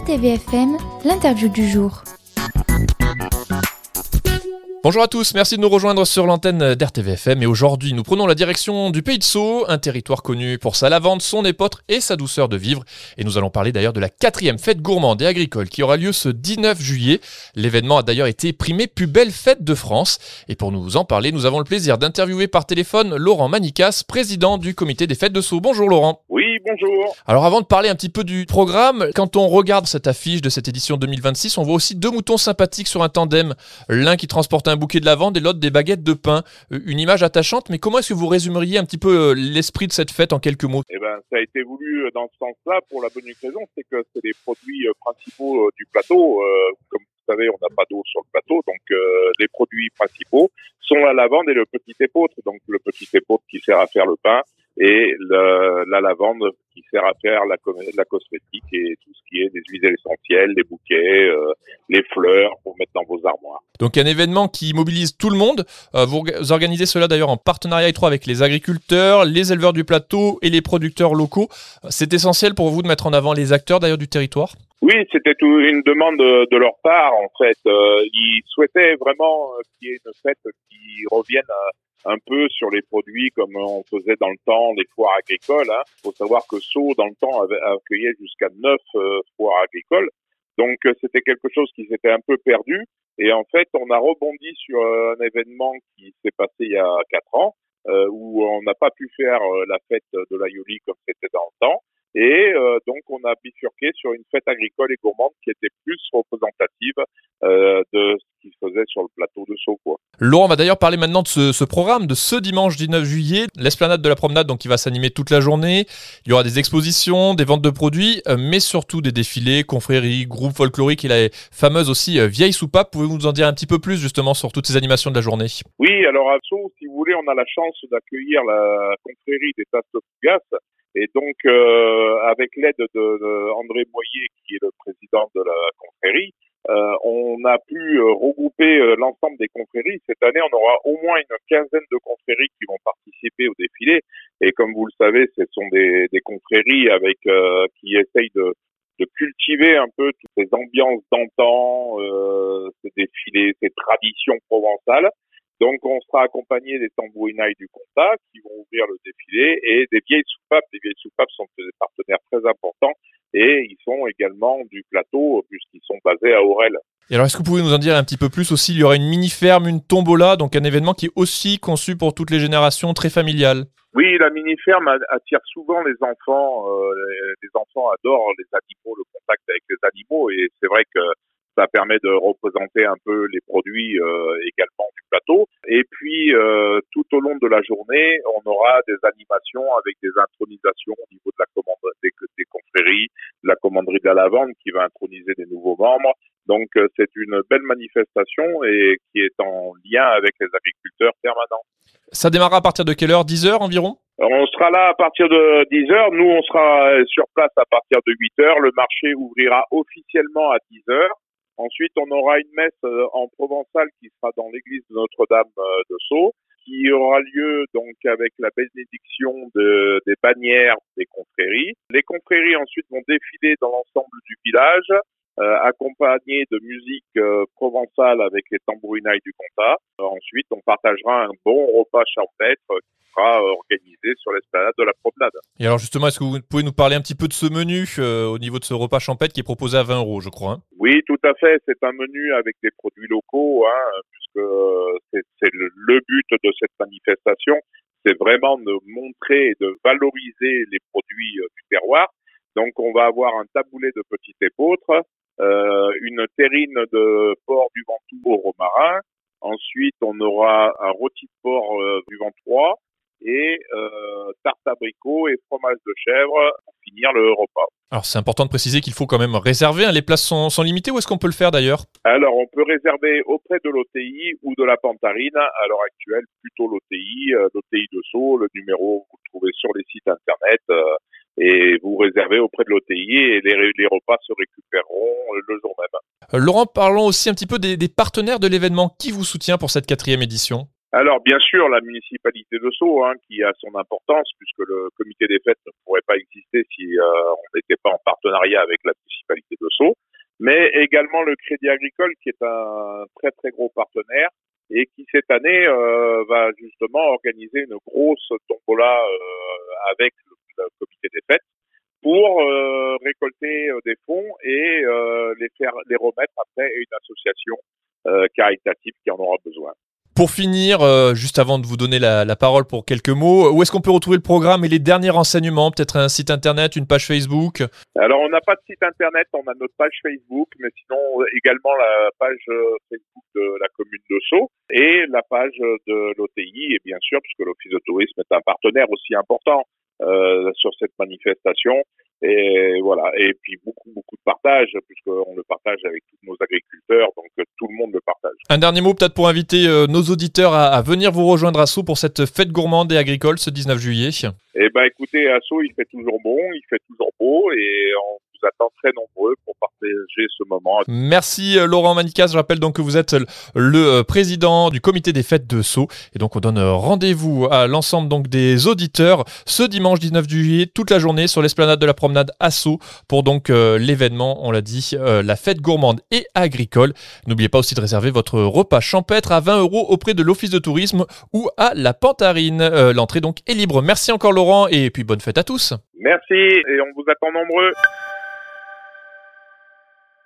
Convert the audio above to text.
d'RTV FM, l'interview du jour. Bonjour à tous, merci de nous rejoindre sur l'antenne d'RTV FM et aujourd'hui nous prenons la direction du Pays de Sceaux, un territoire connu pour sa lavande, son épeautre et sa douceur de vivre. Et nous allons parler d'ailleurs de la 4e fête gourmande et agricole qui aura lieu ce 19 juillet. L'événement a d'ailleurs été primé plus belle fête de France. Et pour nous en parler, nous avons le plaisir d'interviewer par téléphone Laurent Manicas, président du comité des fêtes de Sceaux. Bonjour Laurent. Oui, bonjour. Alors avant de parler un petit peu du programme, quand on regarde cette affiche de cette édition 2026, on voit aussi deux moutons sympathiques sur un tandem. L'un qui transporte un bouquet de lavande et l'autre des baguettes de pain. Une image attachante, mais comment est-ce que vous résumeriez un petit peu l'esprit de cette fête en quelques mots ? Ça a été voulu dans ce sens-là pour la bonne raison, c'est que c'est les produits principaux du plateau. Comme vous savez, on n'a pas d'eau sur le plateau, donc les produits principaux sont la lavande et le petit épeautre. Donc le petit épeautre qui sert à faire le pain et la lavande qui sert à faire la cosmétique et tout ce qui est des huiles essentielles, les bouquets, les fleurs pour mettre dans vos armoires. Donc un événement qui mobilise tout le monde. Vous organisez cela d'ailleurs en partenariat étroit avec les agriculteurs, les éleveurs du plateau et les producteurs locaux. C'est essentiel pour vous de mettre en avant les acteurs d'ailleurs du territoire ? Oui, c'était une demande de leur part en fait. Ils souhaitaient vraiment qu'il y ait une fête qui revienne un peu sur les produits comme on faisait dans le temps, les foires agricoles. Faut savoir que Sceaux, dans le temps, accueillait jusqu'à 9 foires agricoles. Donc, c'était quelque chose qui s'était un peu perdu. Et en fait, on a rebondi sur un événement qui s'est passé il y a 4 ans, où on n'a pas pu faire la fête de l'Aioli comme c'était dans le temps. Et donc, on a bifurqué sur une fête agricole et gourmande qui était plus représentative de ce qui se faisait sur le plateau de Sceaux, quoi. Laurent va d'ailleurs parler maintenant de ce programme de ce dimanche 19 juillet, l'esplanade de la promenade, donc qui va s'animer toute la journée. Il y aura des expositions, des ventes de produits, mais surtout des défilés, confréries, groupes folkloriques et la fameuse aussi vieille soupape. Pouvez-vous nous en dire un petit peu plus justement sur toutes ces animations de la journée ? Oui, alors à Sceaux, si vous voulez, on a la chance d'accueillir la confrérie des Tasses de Fougas. Et donc, avec l'aide de André Moyer, qui est le président de la confrérie, on a pu regrouper l'ensemble des confréries. Cette année, on aura au moins une quinzaine de confréries qui vont participer au défilé. Et comme vous le savez, ce sont des confréries qui essayent de cultiver un peu toutes ces ambiances d'antan, ces défilés, ces traditions provençales. Donc, on sera accompagné des tambourinailles du Comtat qui vont ouvrir le défilé et des vieilles soupapes. Les vieilles soupapes sont des partenaires très importants et ils sont également du plateau puisqu'ils sont basés à Aurel. Et alors, est-ce que vous pouvez nous en dire un petit peu plus aussi ? Il y aura une mini-ferme, une tombola, donc un événement qui est aussi conçu pour toutes les générations, très familial. Oui, la mini-ferme attire souvent les enfants. Les enfants adorent les animaux, le contact avec les animaux et c'est vrai que ça permet de représenter un peu les produits également du plateau. Et puis, tout au long de la journée, on aura des animations avec des intronisations au niveau de la commande des confréries, de la commanderie de la lavande qui va introniser des nouveaux membres. Donc, c'est une belle manifestation et qui est en lien avec les agriculteurs permanents. Ça démarrera à partir de quelle heure ? 10h environ ? On sera là à partir de 10h. Nous, on sera sur place à partir de 8h. Le marché ouvrira officiellement à 10h. Ensuite, on aura une messe en provençal qui sera dans l'église de Notre-Dame de Sceaux, qui aura lieu donc avec la bénédiction des bannières des confréries. Les confréries ensuite vont défiler dans l'ensemble du village, accompagnées de musique provençale avec les tambourinailles du Comtat. Ensuite, on partagera un bon repas champêtre qui sera organisé sur l'esplanade de la promenade. Et alors justement, est-ce que vous pouvez nous parler un petit peu de ce menu au niveau de ce repas champêtre qui est proposé à 20 €, je crois, hein ? Oui, tout à fait. C'est un menu avec des produits locaux, puisque c'est le but de cette manifestation. C'est vraiment de montrer et de valoriser les produits du terroir. Donc, on va avoir un taboulé de petit épeautre, une terrine de porc du Ventoux au romarin. Ensuite, on aura un rôti de porc du Ventoux et tarte abricot et fromage de chèvre pour finir le repas. Alors c'est important de préciser qu'il faut quand même réserver, hein. Les places sont limitées ou est-ce qu'on peut le faire d'ailleurs ? Alors on peut réserver auprès de l'OTI ou de la Pantarine, à l'heure actuelle plutôt l'OTI de Sceaux, le numéro vous le trouvez sur les sites internet et vous réservez auprès de l'OTI et les repas se récupéreront le jour même. Laurent, parlons aussi un petit peu des partenaires de l'événement. Qui vous soutient pour cette 4e édition ? Alors, bien sûr, la municipalité de Sceaux, qui a son importance, puisque le comité des fêtes ne pourrait pas exister si on n'était pas en partenariat avec la municipalité de Sceaux, mais également le Crédit Agricole, qui est un très très gros partenaire et qui cette année va justement organiser une grosse tombola avec le comité des fêtes pour récolter des fonds et les remettre après à une association caritative qui en aura besoin. Pour finir, juste avant de vous donner la parole pour quelques mots, où est-ce qu'on peut retrouver le programme et les derniers renseignements? Peut-être un site internet, une page Facebook? Alors, on n'a pas de site internet, on a notre page Facebook, mais sinon également la page Facebook de la commune de Sceaux et la page de l'OTI, et bien sûr, puisque l'Office de tourisme est un partenaire aussi important sur cette manifestation. Et voilà. Et puis beaucoup de partage, puisqu'on le partage avec tous nos agriculteurs, donc tout le monde le partage. Un dernier mot peut-être pour inviter nos auditeurs à venir vous rejoindre à Sceaux pour cette fête gourmande et agricole ce 19 juillet. Eh ben, écoutez, à Sceaux, il fait toujours bon, il fait toujours beau, et on vous attend très nombreux pour partager ce moment. Merci Laurent Manicas, je rappelle donc que vous êtes le président du comité des fêtes de Sceaux, et donc on donne rendez-vous à l'ensemble donc des auditeurs ce dimanche 19 juillet, toute la journée sur l'esplanade de la promenade à Sceaux pour donc l'événement, on l'a dit, la fête gourmande et agricole. N'oubliez pas aussi de réserver votre repas champêtre à 20 € auprès de l'Office de tourisme ou à la Pantarine. L'entrée donc est libre. Merci encore Laurent et puis bonne fête à tous. Merci et on vous attend nombreux.